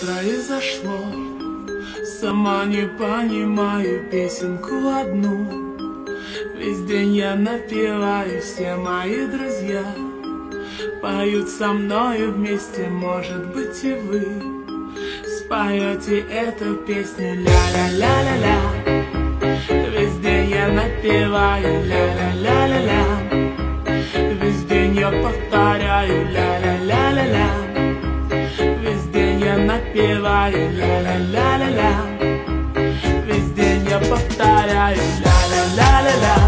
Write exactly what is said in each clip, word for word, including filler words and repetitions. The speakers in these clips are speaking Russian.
произошло? Сама не понимаю песенку одну. Весь день я напеваю, все мои друзья поют со мною вместе, может быть и вы споете эту песню ля-ля-ля-ля-ля. Весь день я напеваю ля-ля-ля-ля-ля. Весь день я повторяю ля-ля-ля-ля-ля. Весь день я напеваю ля-ля-ля-ля-ля. Весь день я повторяю ля-ля-ля-ля-ля.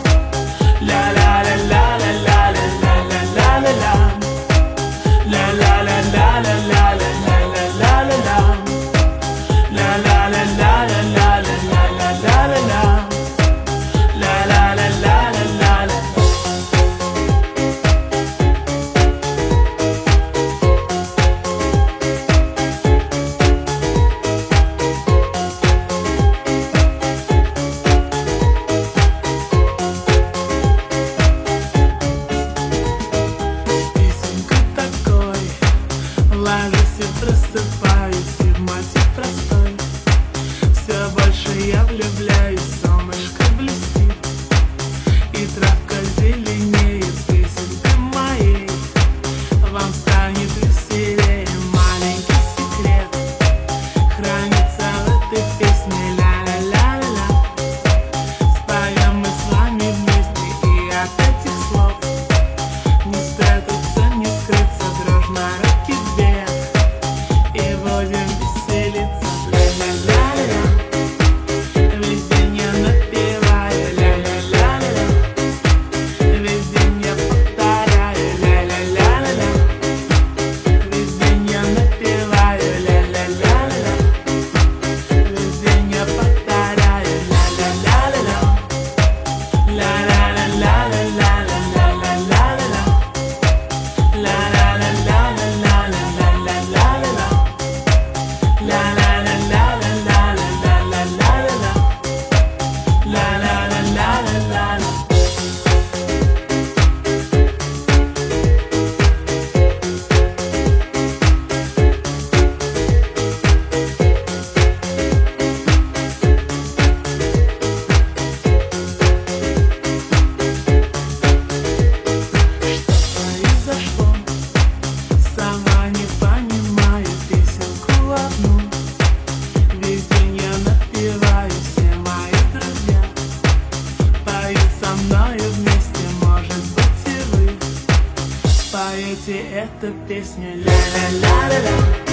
Ля-ля-ля-ля-ля-ля-ля-ля-ля-ля. Ля-ля-ля-ля-ля-ля-ля-ля-ля-ля. Ля-ля-ля-ля-ля-ля-ля-ля-ля. Ложусь и просыпаюсь, и в мотив простой все больше я влюбляюсь. Солнышко блестит, и травка зеленеет. Песенка моей вам станет веселее. Маленький секрет хранится в этой песне. Ля-ля-ля-ля-ля. Споем мы с вами вместе, и от этих слов не спрятаться, не скрыться. Дружно руки вверх и будем веселиться. Ля-ля-ля-ля. Весь день я напеваю ля-ля-ля-ля-ля. Весь день я повторяю ля-ля-ля-ля-ля. Весь день я напеваю ля-ля-ля-ля-ля. Весь день я повторяю ля-ля-ля-ля-ля. Ля-ля-ля-ля-ля-ля-ля-ля-ля-ля. Сама не понимаю песенку одну. Весь день я напеваю, все мои друзья поют со мною вместе, может быть и вы споете эту песню ля-ля-ля-ля-ля.